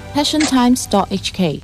passiontimes.hk。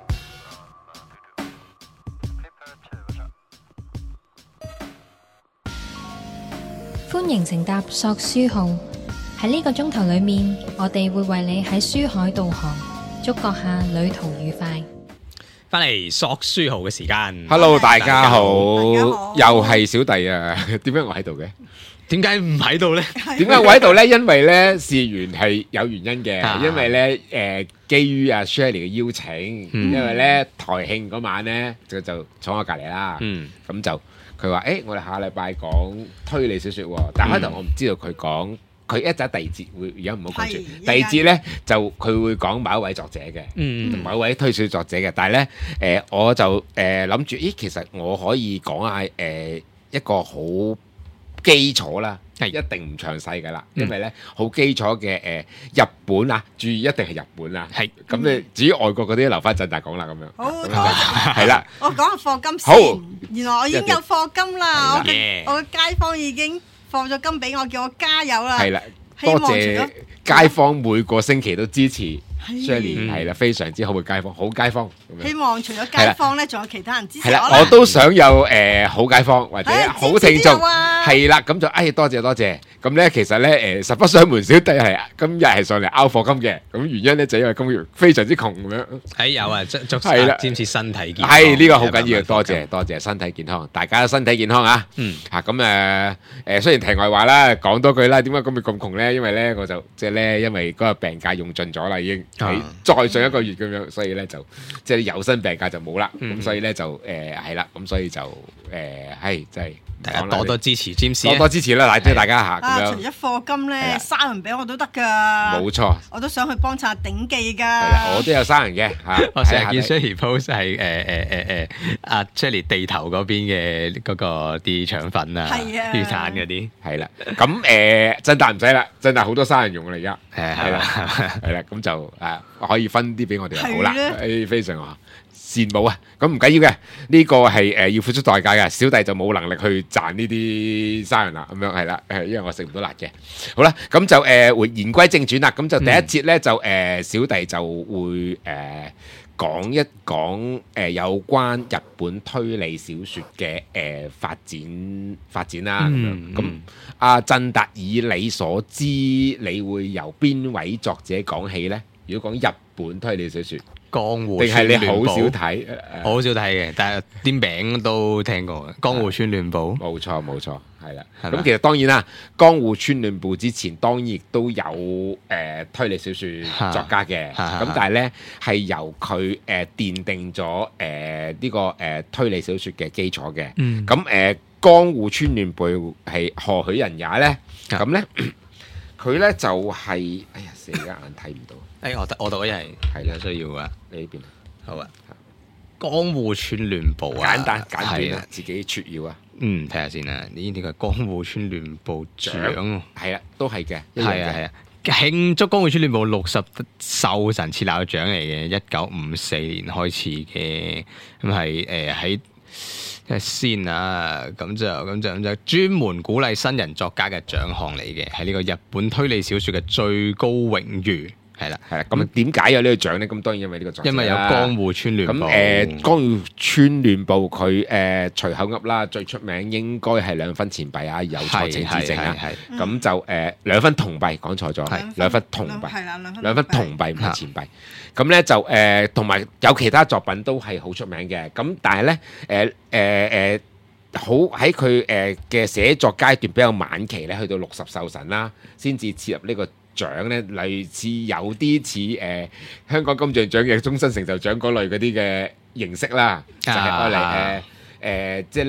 歡迎乘搭索書號，喺呢個鐘頭裏面，我哋會為你喺書海導航，祝閣下旅途愉快。 翻嚟索書號嘅時間 Hello， 大家好， 大家好又係小弟啊！點解我喺度嘅？ 點解唔喺度呢？ 點解我喺度呢？因為呢，事緣係有原因嘅， 啊因為呢，基於阿 Shirley 嘅邀請，因為呢台慶嗰晚呢，就坐我隔離啦，咁就佢話：我哋下禮拜講推理小説喎，但開頭我唔知道佢講。佢一陣第二節會，而家唔好講住。第二節呢，就佢會講某一位作者嘅，某一位推小作者嘅。但係呢，我就諗住，其實我可以講下一個好基礎啦，一定唔詳細㗎啦，因為呢好基礎嘅日本啊，注意一定係日本啊。係咁你至於外國嗰啲留翻陣大講啦，咁樣。 好， 係啦。 我講下課金好先。原來我已經有課金啦，我係嘅街坊已經放咗金俾我，叫我加油啦。 係啦， 希望多謝街坊每個星期都支持 Shirley， 係啦，非常之好嘅街坊，好街坊。 希望除咗街坊咧，仲有其他人支持係啦， 我啦。 我都想有好街坊或者好聽眾， 支持都有啊係啦，咁就多謝多謝。咁咧其實咧實不相瞞，小弟係今日係上嚟拗課金嘅。咁原因咧就因為今月非常之窮咁樣。 有啊，祝係啦詹士身體健康。 係呢個好緊要，多謝身體健康，大家身體健康啊！咁雖然題外話啦，講多句啦，點解今日咁窮咧？因為咧我就即係咧，因為嗰個病假用盡咗啦，已經喺再上一個月咁樣，所以咧就即係有薪病假就冇啦。咁所以咧就係啦，咁所以就係真係大家多多支持詹士， 多多支持啦，即係大家嚇咁除樣。 咗課金咧， 係啦生人俾我都得㗎。 冇錯， 我都想去幫襯頂記㗎。 係啦，我都有生人嘅嚇。 我成日見睇下 Shirley post 係阿 Shirley 地頭嗰邊嘅嗰個啲腸粉啊、 係啊魚蛋嗰啲， 係啦，咁真大唔使啦，真大好多生人用啦而家。 係啦， 係啦，咁就可以分啲俾我哋就好啦係， 非常好羨慕啊！咁唔緊要嘅，呢個係要付出代價嘅，小弟就冇能力去賺呢啲生人啦，咁樣係啦，因為我食唔到辣嘅。好啦，咁就言歸正傳啦，咁就第一節咧就小弟就會講一講有關日本推理小説嘅發展啦，咁樣咁阿振達，以你所知，你會由邊位作者講起呢？如果講日本推理小説， 江戶定係你好少睇？ 睇？ 我好少睇嘅，但係啲名都聽過嘅。江戶川亂步， 冇錯冇錯，係啦。 係嘛咁其實當然啦，江戶川亂步之前當然亦都有推理小説作家嘅，咁但係呢係由佢奠定咗呢個推理小説嘅基礎嘅。咁江戶川亂步係何許人也呢？咁呢，佢呢就係哎呀死，而家眼睇唔到。 我讀嗰日係有需要啊。 你呢邊好啊，江戶川亂步啊， 簡短係啊，自己撮要啊。 睇下先啊，呢個係江戶川亂步獎喎。 係啊，都係嘅，一樣嘅係啊，慶祝江戶川亂步60壽神設立嘅獎嚟嘅，1954年開始嘅，咁係喺先啊，咁就專門鼓勵新人作家嘅獎項嚟嘅，係呢個日本推理小説嘅最高榮譽。係啦， 咁點解有呢個獎呢？咁當然因為呢個作者啦， 因為有江戶川亂步。 咁江戶川亂步佢隨口噏啦，最出名應該係2分錢幣啊，有錯請指正啊。咁就2分銅幣，講錯咗，2分銅幣， 係啦 2分銅幣唔係錢幣。咁咧就同埋有其他作品都係好出名嘅。咁但係咧好喺佢嘅寫作階段比較晚期咧，去到60壽神啦，先至切入呢個獎咧，類似有啲似香港金像獎嘅終身成就獎嗰類嗰啲嘅形式啦，就係愛嚟即係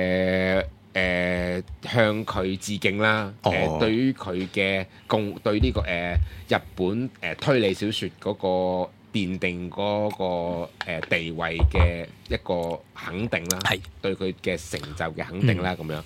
咧向佢致敬啦。對於佢嘅對呢個日本推理小説嗰個奠定嗰個地位嘅一個肯定啦，對佢嘅成就嘅肯定啦，咁樣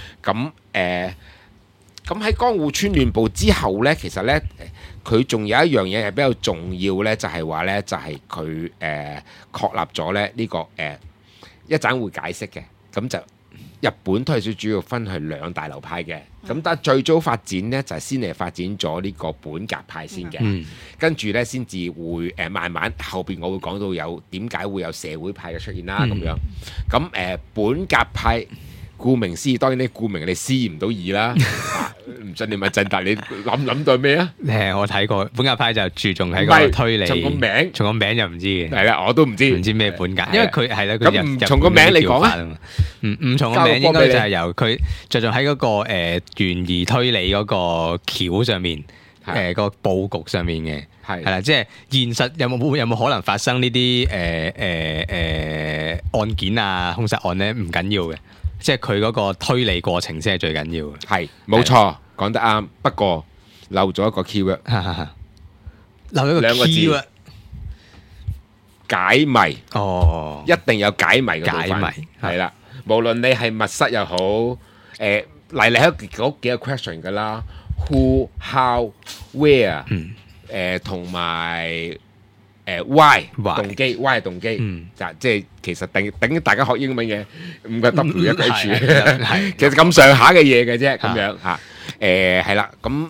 咁喺江戶川亂步之後呢，其實呢，佢仲有一樣嘢係比較重要呢，就係話呢，就係佢確立咗咧呢個一陣會解釋嘅，咁就日本推理小說主要分係兩大流派嘅，咁但係最早發展呢，就係先係發展咗呢個本格派先嘅，跟住呢，先至會慢慢後邊我會講到有點解會有社會派嘅出現啦咁樣，咁本格派顧名思義，當然你顧名你思唔到義啦，唔信你問振達，你諗到咩啊？ 我睇過本格派就注重喺個推理，從個名就唔知嘅。 係啦，我都唔知咩本格，因為佢係啦，佢咁唔從個名嚟講啊， 唔從個名應該就係由佢着重喺嗰個懸疑推理嗰個橋上面，個佈局上面嘅，係啦，即係現實有冇可能發生呢啲案件啊、兇殺案咧？唔緊要嘅。即係佢嗰個推理過程先係最緊要嘅， 係冇錯，講得啱。不過漏咗一個 keyword， 漏咗兩個字， 解謎。 哦， 一定有解謎嘅部分。 解謎係啦，無論你係密室又好，嚟嗰幾個 question 噶啦 ，who、how、where，同埋。why 動機 ，why 係動機，即係其實等大家學英文嘅5個 W 一個 H， 其實咁上下嘅嘢嘅啫，咁樣嚇，係啦，咁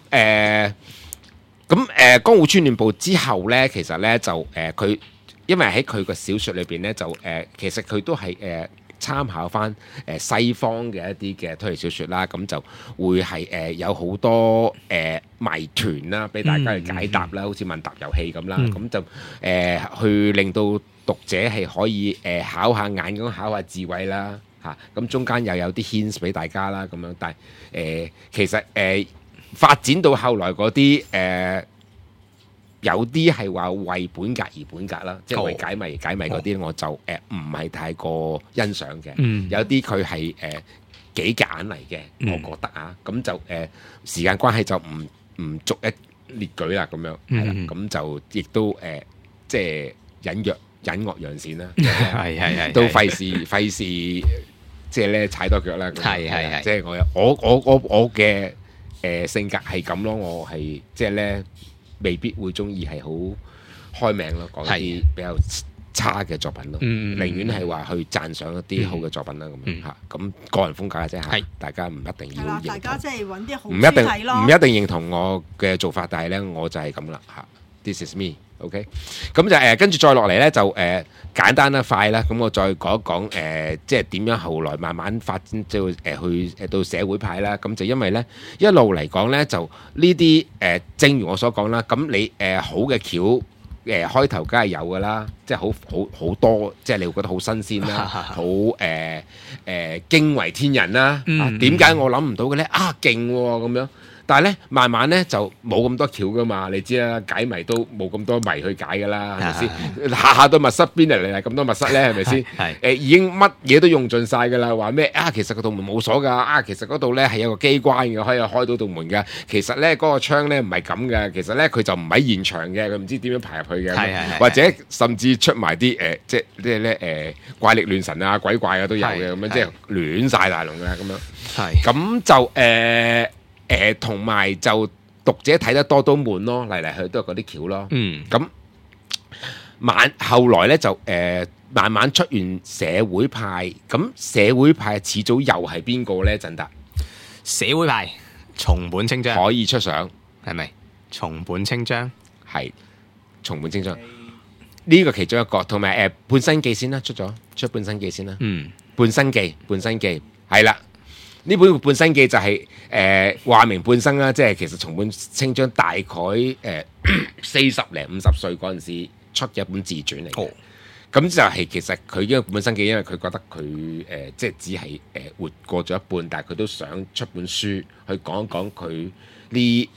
江戶川亂步之後咧，其實咧就佢因為喺佢個小説裏邊咧就其實佢都係參考翻西方嘅一啲嘅推理小説啦，咁就會係有好多謎團啦，俾大家去解答啦，好似問答遊戲咁啦，咁就去令到讀者係可以考下眼咁考下智慧啦嚇，咁中間又有啲 hints 俾大家啦咁樣，但係其實發展到後來嗰啲有啲係話為本格而本格啦，即係為解謎而解謎嗰啲，我就唔係太過欣賞嘅。有啲佢係幾夾硬嚟嘅，我覺得啊，咁就時間關係就唔逐一列舉啦，咁樣係啦，咁就亦都即係隱惡揚善啦，係都費事即係咧踩多腳啦，係即係我嘅性格係咁咯，我係即係咧。未必會中意係好開名咯，講一啲比較差嘅作品咯，寧願係話去讚賞一啲好嘅作品啦，咁嚇，咁個人風格嘅啫嚇，大家唔一定要認同， 大家即係揾啲好唔一定認同我嘅做法，但係咧我就係咁啦嚇 ，This is me，OK，咁就跟住再落嚟咧就簡單啦快啦，咁我再講一講即係點樣後來慢慢發展即係去到社會派啦，咁就因為咧一路嚟講咧就呢啲正如我所講啦，咁你好嘅橋開頭梗係有噶啦，即係好多，即係你會覺得好新鮮啦，好驚為天人啦，點解我諗唔到嘅咧？啊勁喎咁樣。但係咧，慢慢咧就冇咁多橋噶嘛，你知啦，解謎都冇咁多謎去解噶啦，係咪先？下下都密室邊嚟咁多密室咧，係咪先？已經乜嘢都用盡晒噶啦，話咩啊？其實個道門冇鎖㗎，啊，其實嗰度咧係有個機關嘅，可以開到道門㗎。其實咧嗰個窗咧唔係咁嘅，其實咧佢就唔喺現場嘅，佢唔知點樣排入去嘅，或者甚至出埋啲即係咧怪力亂神啊、鬼怪啊都有嘅，咁樣即係亂晒大龍㗎咁樣。咁就同埋就讀者睇得多都悶咯，嚟嚟去都係嗰啲橋咯。咁後來咧就慢慢出現社會派，咁社會派始早又係邊個咧？振達社會派松本清張可以出相係咪？松本清張係松本清張呢個其中一個，同埋半生記先啦，出半生記先啦。半生記係啦。呢本半生記就係話明半生啦，即係其實松本清張大概40零50歲嗰陣時出嘅一本自傳嚟嘅。咁就係其實佢呢個半生記，因為佢覺得佢即係只係活過咗一半，但係佢都想出本書去講一講佢呢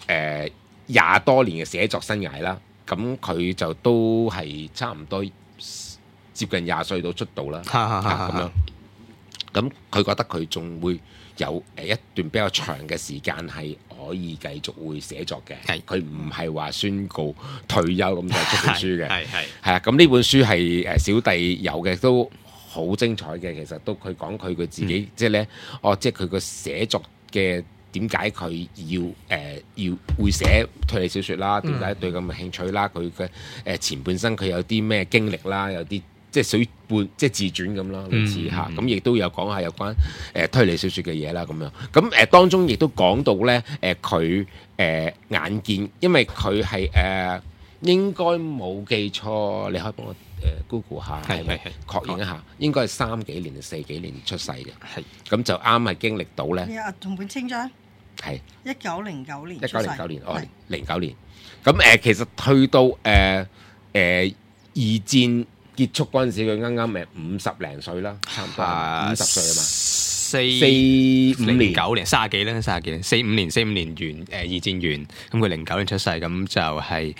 20多年嘅寫作生涯啦。咁佢就都係差唔多接近20歲到出道啦，咁樣。咁佢覺得佢仲會有一段比較長嘅時間係可以繼續會寫作嘅，佢唔係話宣告退休咁就出本書嘅，係啊，咁呢本書係小弟有嘅，都好精彩嘅。其實都佢講佢自己，即係咧，即係佢個寫作嘅點解佢要會寫推理小説啦，點解對咁嘅興趣啦，佢嘅前半生佢有啲咩經歷啦，有啲即係屬於半即係自傳咁啦，類似嚇。咁亦都有講下有關推理小説嘅嘢啦，咁樣。咁當中亦都講到咧佢眼見，因為佢係應該冇記錯，你可以幫我Google 下，係咪確認一下？應該係3幾年定4幾年出世嘅。係咁就啱係經歷到咧。 同本清章係 1909年 1909年，哦09年。咁其實去到二戰結束嗰陣時，佢啱啱50零歲啦，差唔多50歲啊嘛。45年 9年30幾啦，45年完二戰完，咁佢09年出世，咁就係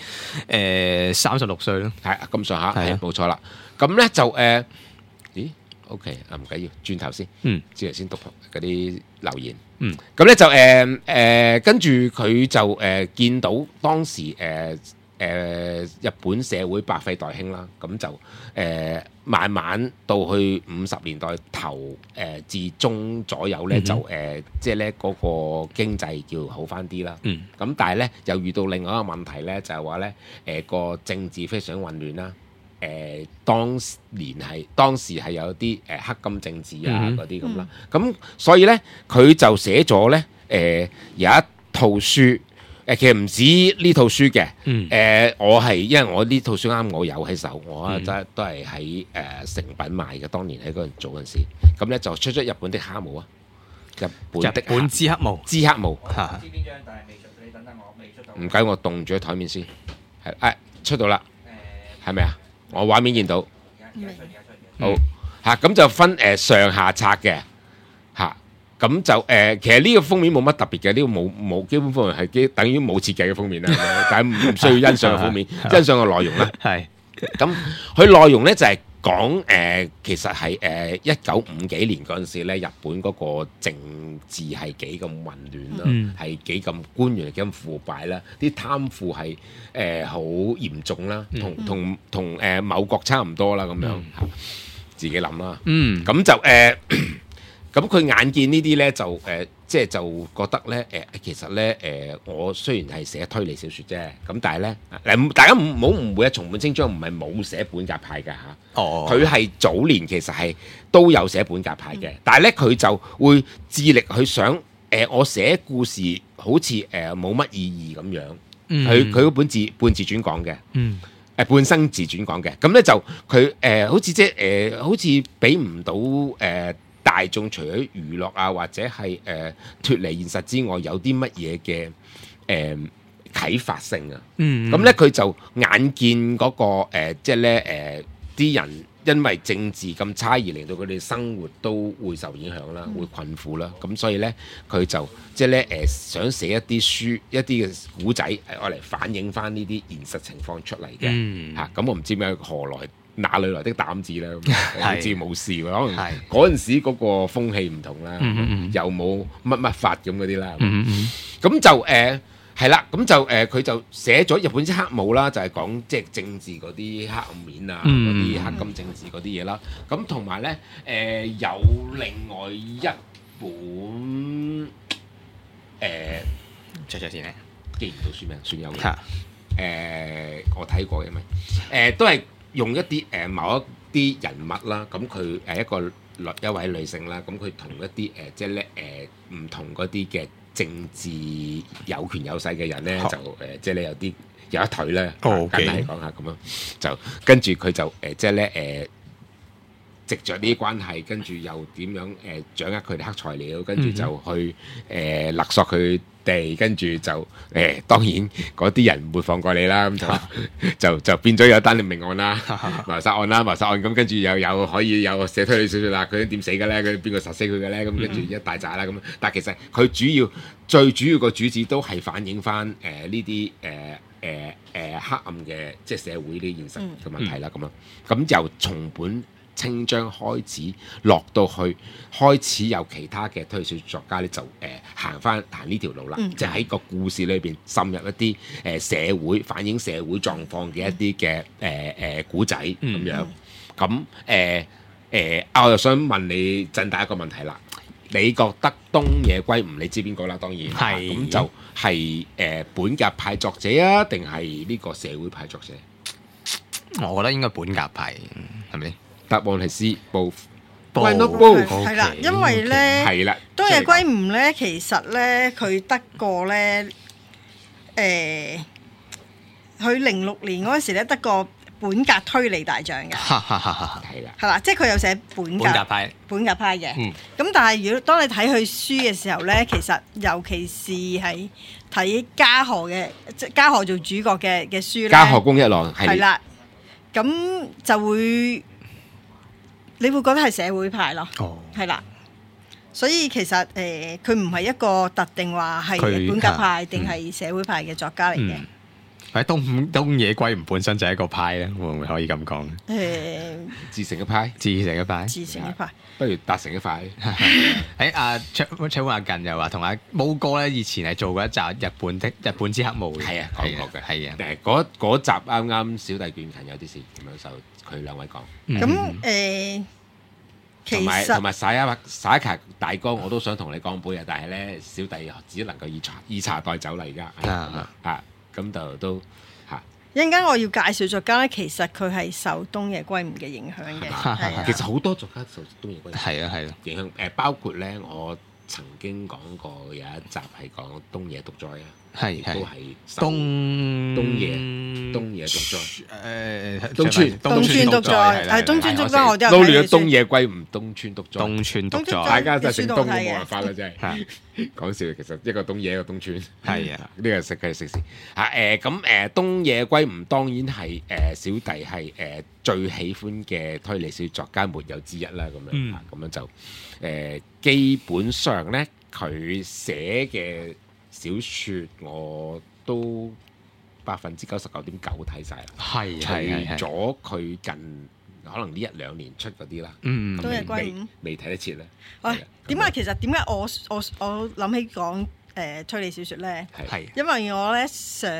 36歲咯， 係咁上下，係冇錯啦。咁咧就咦 OK 唔緊要，轉頭先，之後先讀嗰啲留言。咁咧就跟住佢就見到當時日本社會百廢待興啦，咁就慢慢到去50年代頭至中左右咧，就即係咧嗰個經濟叫好翻啲啦。咁但係咧又遇到另外一個問題咧，就係話咧個政治非常混亂啦。當時係有啲黑金政治啊嗰啲咁啦。咁所以咧佢就寫咗咧有一套書。其實唔止呢套書嘅，我係因為我呢套書啱我有喺手，我都係喺誠品買嘅。當年喺嗰度做嗰陣時，咁咧就出咗日本的黑姆啊，日本之黑姆， 知黑姆。 知邊張，但係未出，你等等我未出到。 唔緊，我凍住喺台面先。係出到啦，係咪啊？我畫面見到。 而家出。 好嚇，咁就分上下冊嘅嚇。咁就其實呢個封面冇乜特別嘅，呢個冇基本封面係等於冇設計嘅封面啦，但係唔需要欣賞嘅封面，欣賞嘅內容啦。係咁，佢內容咧就係講其實係1950幾年嗰陣時咧，日本嗰個政治係幾咁混亂啦，係幾咁官員係幾咁腐敗啦，啲貪腐係好嚴重啦，同某國差唔多啦咁樣，自己諗啦。咁就咁佢眼見呢啲咧，就即係就覺得咧，其實咧，我雖然係寫推理小説啫，咁但係咧，大家唔好誤會啊，松本清張唔係冇寫本格派㗎嚇，佢係早年其實係都有寫本格派嘅，但係咧佢就會致力去想，我寫故事好似冇乜意義咁樣，佢嗰本半自傳講嘅，半生自傳講嘅，咁咧就佢好似即係好似俾唔到大眾除咗娛樂啊，或者係脫離現實之外，有啲乜嘢嘅啟發性啊？咁咧佢就眼見嗰個即係咧啲人因為政治咁差而令到佢哋生活都會受影響啦，會困苦啦。咁所以咧佢就即係咧想寫一啲書、一啲嘅古仔，愛嚟反映翻呢啲現實情況出嚟嘅嚇。咁我唔知咩何來。哪裏來的膽子咧？好似冇事喎，可能嗰陣時嗰個風氣唔同啦，又冇乜法咁嗰啲啦。咁就係啦，咁就佢就寫咗日本之黑姆啦，就係講即係政治嗰啲黑暗面啊，嗰啲黑金政治嗰啲嘢啦。咁同埋咧有另外一本先咧， 記唔到書名，算有嘅。我睇過嘅咪都係。用一啲某一啲人物啦，咁佢一位女性啦，咁佢同一啲即係咧唔同嗰啲嘅政治有權有勢嘅人咧，就即係咧有一腿咧，簡單嚟講下咁樣，就跟住佢就即係咧藉着呢啲關係，跟住又點樣掌握佢哋黑材料，跟住就去勒索佢哋，跟住就當然嗰啲人唔會放過你啦，咁就變咗有一單命案啦，謀殺案啦，謀殺案咁，跟住又可以有寫推理小説啦，佢點死嘅咧？佢邊個殺死佢嘅咧？咁跟住一大紮啦咁，但係其實佢最主要個主旨都係反映翻呢啲黑暗嘅即係社會啲現實嘅問題啦，咁由從本清張開始落到去，開始有其他嘅推理小説作家咧就行呢條路啦，就喺個故事裏邊滲入一啲社會反映社會狀況嘅一啲嘅古仔咁樣。咁我又想問你振大一個問題啦，你覺得東野圭吾你知邊個啦？當然係咁就係本格派作者啊，定係呢個社會派作者？ 我覺得應該本格派，係咪？ 答案係 C both。 Why not both？ 係啦，因為咧係啦， 東野圭吾咧，其實咧佢得過咧佢06年嗰陣時咧得個本格推理大獎嘅， 係啦， 係啦，即係佢有寫本格派嘅。咁但係如果當你睇佢書嘅時候咧，其實尤其是係睇嘉禾嘅，即係嘉禾做主角嘅書咧， 嘉禾公一郎係啦，咁就會你會覺得係社會派咯，係啦。所以其實佢唔係一個特定話係本格派定係社會派嘅作家嚟嘅。 喺東野圭吾本身就係一個派咧，會唔會可以咁講？ 自成一派， 自成一派， 不如達成一派。 喺卓阿近又話同阿毛哥咧，以前係做過一集日本之黑幕嘅， 係啊，講過嘅， 係啊。 嗰集啱啱小弟卷勤有啲事咁樣就佢兩位講。 咁其實同埋撒一卡大哥我都想同你講杯啊，但係咧小弟只能夠以茶代酒啦而家咁就都嚇。 一陣間我要介紹作家咧，其實佢係受東野圭吾嘅影響嘅。 其實好多作家受東野圭吾係啊影響包括咧我曾經講過有一集係講東野獨哉啊， 係都係東野獨哉， 東川獨哉係東川獨哉，我都有撈亂咗東野圭吾東川獨哉，大家真係姓東都冇辦法啦，真係講笑。其實一個東野一個東川，係啊，呢個識嘅識事嚇咁東野圭吾當然係小弟係最喜歡嘅推理小說作家沒有之一啦，咁樣就基本上咧佢寫嘅小說我都99.9%睇晒啦， 係除咗佢近可能呢1-2年出嗰啲啦， 東野圭吾未睇得切咧。 點解我諗起講推理小說咧？係因為我咧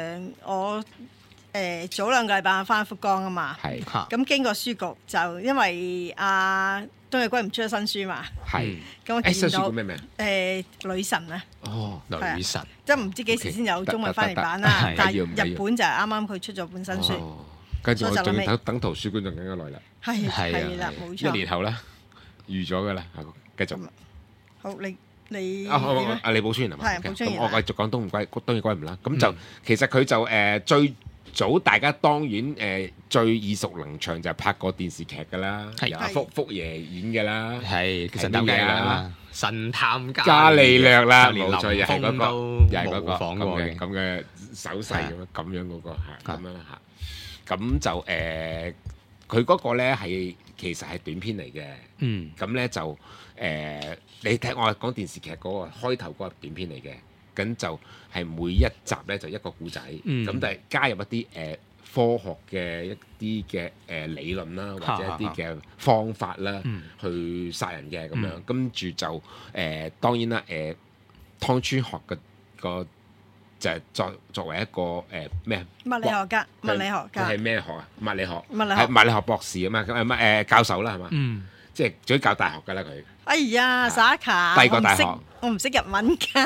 早2個禮拜翻福岡啊嘛，咁經過書局就因為東野圭吾出咗新書嘛，咁我見到女神啊，女神，即係唔知幾時先有中文翻譯版啦，但係日本就係啱啱佢出咗本新書， 跟住我仲要等圖書館仲更加耐啦， 係啦，冇錯， 1年後啦，預咗噶啦，繼續。 好，你你補充完係嘛？ 係補充完。 咁我繼續講東野圭吾啦。咁就其實佢就最早大家當然最耳熟能詳就係拍過電視劇㗎啦，由福爺演嘅啦， 係神探伽利略啦，神探伽利略啦，冇錯，又係嗰個咁嘅手勢咁樣嗰個咁樣啦嚇。咁就佢嗰個咧係其實係短篇嚟嘅，咁咧就你睇我講電視劇嗰個開頭嗰個短片嚟嘅，咁就係每一集咧就一個故仔，咁但係加入一啲科學嘅一啲嘅理論啦，或者一啲嘅方法啦，去殺人嘅咁樣，跟住就當然啦，湯川學嘅個就係作為一個咩物理學家，佢係咩學啊？物理學， 係物理學博士啊嘛，咁教授啦係嘛？即係總之教大學㗎啦佢。 哎呀，撒卡， 帝國大學， 我唔識日文㗎。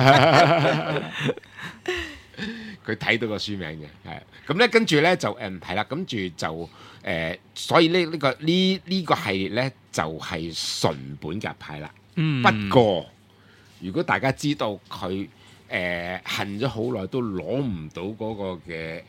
佢睇到個書名嘅，係咁咧，跟住咧就係啦，跟住就所以呢個系列咧就係純本格派啦。不過如果大家知道佢恨咗好耐都攞唔到嗰個嘅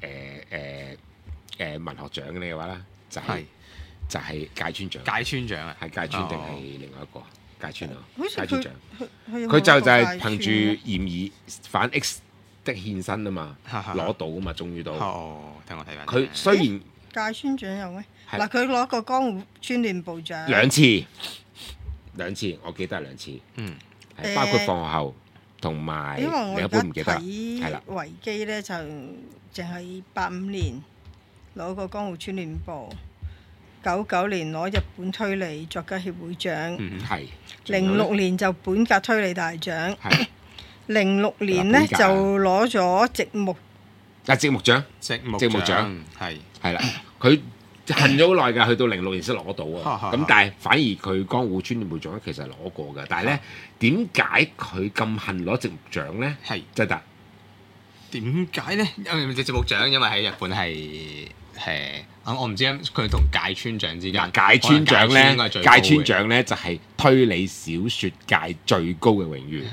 文學獎嘅話咧，就係芥川獎。芥川獎啊，係芥川定係另外一個芥川啊？芥川獎，佢就係憑住嫌疑犯 X 的獻身啊嘛，攞到啊嘛，終於到。 聽我睇翻。 佢雖然芥川獎有咩？嗱，佢攞過江戶川亂步獎兩次，我記得係2次。係包括放學後同埋另一本唔記得啦。係啦， 維基咧就淨係85年攞過江戶川亂步。99年攞日本推理作家協會獎， 係 06年就本格推理大獎，06年咧就攞咗直木獎，係啦，佢恨咗好耐㗎，去到06年先攞到啊，咁但係反而佢江戶川亂步獎其實攞過㗎，但係咧點解佢咁恨攞直木獎咧？係真係點解咧？因為直木獎因為喺日本係我唔知佢同芥川獎之間。 芥川獎咧就係推理小説界最高嘅榮譽。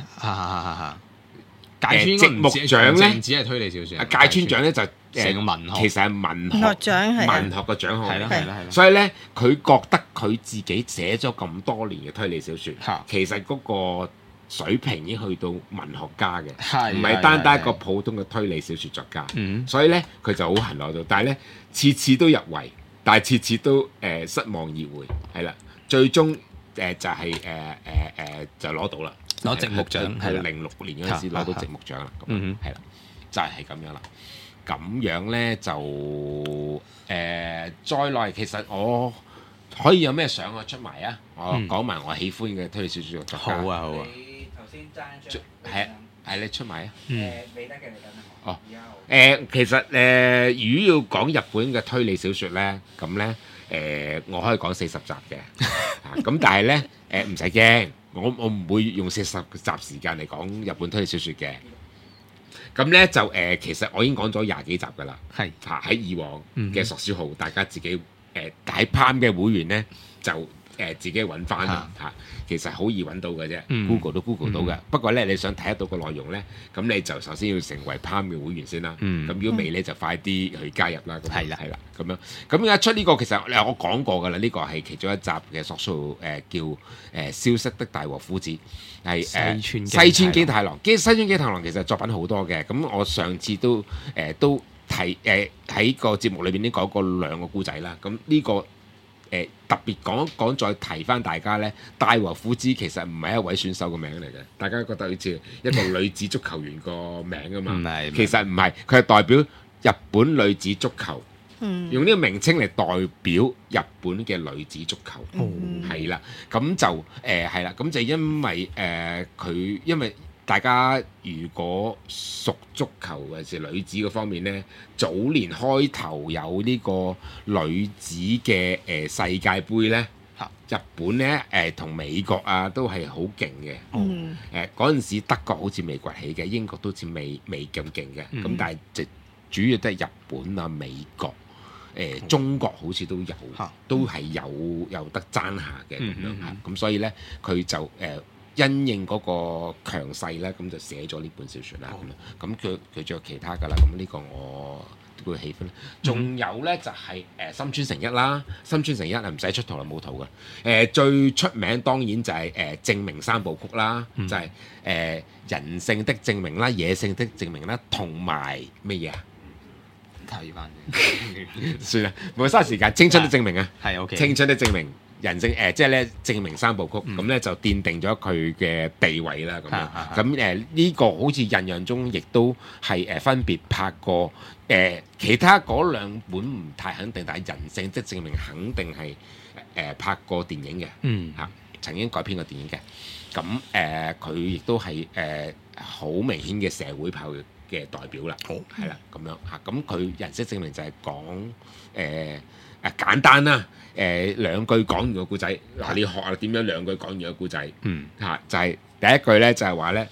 芥川直木獎咧只係推理小説。 芥川獎咧就成個文學， 其實係文學嘅獎項。 係啦。 所以咧，佢覺得佢自己寫咗咁多年嘅推理小説，其實嗰個水平已經去到文學家嘅，唔係單單一個普通嘅推理小説作家。所以咧，佢就好恨攞到，但係咧次次都入圍，但係次次都失望而回，係啦。最終就係就攞到啦， 攞直木獎，係 06年嗰陣時攞到直木獎啦，咁係啦，就係咁樣啦。咁樣咧就再來，其實我可以有咩相我出埋啊？我講埋我喜歡嘅推理小説作家。 好啊。 你頭先爭一張， 係你出埋啊？ 未得嘅你等哦，其實如果要講日本嘅推理小説咧，咁咧我可以講40集嘅，咁但係咧唔使驚，我唔會用40集時間嚟講日本推理小説嘅。咁咧就其實我已經講咗20幾集㗎啦，係喺以往嘅索書號，大家自己喺 Palm 嘅會員咧就自己揾翻嚇，其實好易揾到嘅啫，Google 都 Google 到嘅。不過咧，你想睇得到個內容咧，咁你就首先要成為 Palm 嘅會員先啦。咁如果未咧，就快啲去加入啦。係啦，咁樣。咁而家出呢個其實我講過㗎啦，呢個係其中一集嘅索書叫消失的大和夫子，係西村京太郎。西村京太郎其實作品好多嘅，咁我上次都提喺個節目裏邊都講過2個故仔啦。咁呢個特別講再提翻大家咧，大和夫子其實唔係一位選手個名嚟嘅，大家覺得好似一個女子足球員個名啊嘛，其實唔係，佢係代表日本女子足球，用呢個名稱嚟代表日本嘅女子足球，係啦，咁就係啦，咁就因為因為大家如果屬足球或者女子嗰方面呢，早年開頭有呢個女子嘅世界盃呢，日本呢同美國啊都係好勁嘅。嗰陣時德國好似未崛起嘅，英國都好似未咁勁嘅。咁但係主要都係日本啊、美國、中國好似都有，都係有得爭下嘅咁樣嚇。咁所以呢，佢就因應嗰個強勢咧，咁就寫咗呢本小説啦。咁佢仲有其他噶啦。咁呢個我都會喜歡。仲有咧就係森川誠一啦。森川誠一係唔使出圖就冇圖嘅。最出名當然就係證明3部曲啦，就係人性的證明啦、野性的證明啦，同埋乜嘢啊？ 睇翻算啦，冇嘥時間。青春的證明啊， 係 OK。 青春的證明。人性即係咧證明3部曲，咁咧就奠定咗佢嘅地位啦。咁樣咁呢個好似印象中亦都係分別拍過其他嗰2本唔太肯定，但係人性的證明肯定係拍過電影嘅，曾經改編過電影嘅。咁佢亦都係好明顯嘅社會派嘅代表啦。好係啦，咁樣嚇。咁佢人性證明就係講簡單啦。2句講完個故仔，嗱你學下點樣2句講完個故仔，就係第一句咧就係話咧，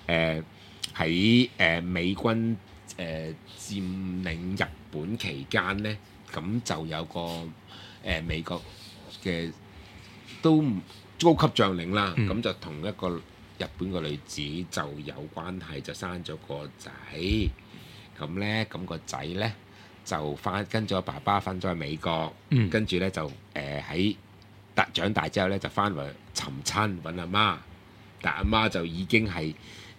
喺美軍佔領日本期間咧，咁就有個美國嘅都高級將領啦，咁就同一個日本個女子就有關係，就生咗個仔，咁咧咁個仔咧。就跟咗爸爸翻咗去美國，跟住咧就喺長大之後咧就翻嚟尋親揾阿媽，但阿媽就已經係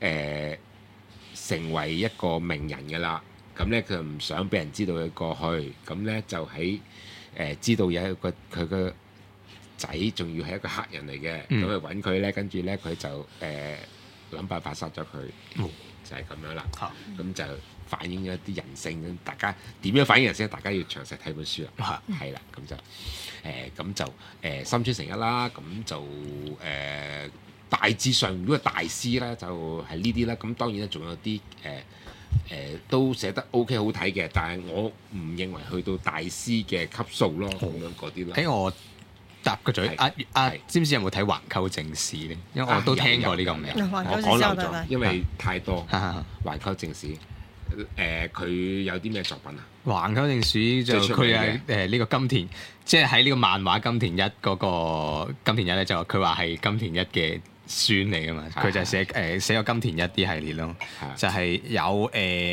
成為一個名人㗎啦。咁咧佢唔想俾人知道佢過去，咁咧就喺知道有一個佢個仔仲要係一個黑人嚟嘅，咁去揾佢咧，跟住咧佢就諗辦法殺咗佢，就係咁樣啦。咁就反映咗一啲人性，大家點樣反映人性？大家要詳細睇本書啦。係啦，咁就森川誠一啦，咁就大致上如果係大師咧，就係呢啲啦。咁當然咧，仲有啲都寫得 OK 好睇嘅，但係我唔認為去到大師嘅級數咯，咁樣嗰啲咯。 喺我搭個嘴，知唔知有冇睇《橫溝正史》咧？因為我都聽過呢個名， 我講漏咗，因為太多。橫溝正史，佢有啲咩作品啊？ 橫溝正史就佢係呢個金田，即係喺呢個漫畫金田一嗰個金田一咧，就佢話係金田一嘅孫嚟噶嘛，佢就寫個金田一啲系列咯，就係有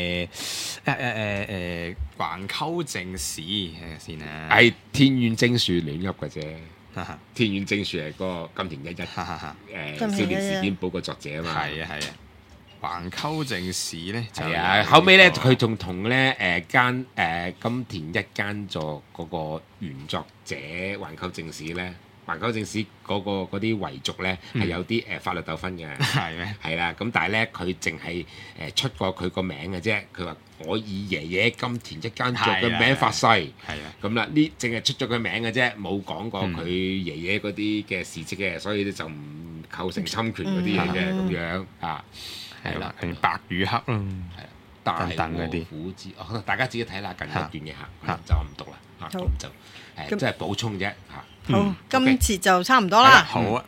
橫溝正史先啊， 係天遠征樹亂噏嘅啫。天遠征樹係嗰個金田一少年事件簿個作者啊嘛。 係啊。橫溝正史咧， 係啊，後尾咧佢仲同咧金田一耕助嗰個原作者橫溝正史咧，橫溝正史嗰啲遺族咧係有啲法律糾紛嘅， 係咩？ 係啦，咁但係咧佢淨係出過佢個名嘅啫，佢話我以爺爺金田一耕助嘅名發誓，係啊，咁啦呢淨係出咗佢名嘅啫，冇講過佢爺爺嗰啲嘅事蹟嘅，所以咧就唔構成侵權嗰啲嘢嘅咁樣啊。 係啦，白羽黑咯， 係大和虎之，大家自己睇下近一段嘅嚇，就唔讀啦嚇，咁就即係補充啫嚇。 好，今次就差唔多啦。 好啊，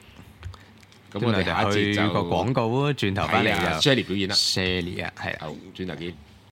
咁我哋下一節就個廣告啊，轉頭翻嚟就 Shirley 表演啦 ，Shirley 啊，係好，轉頭見。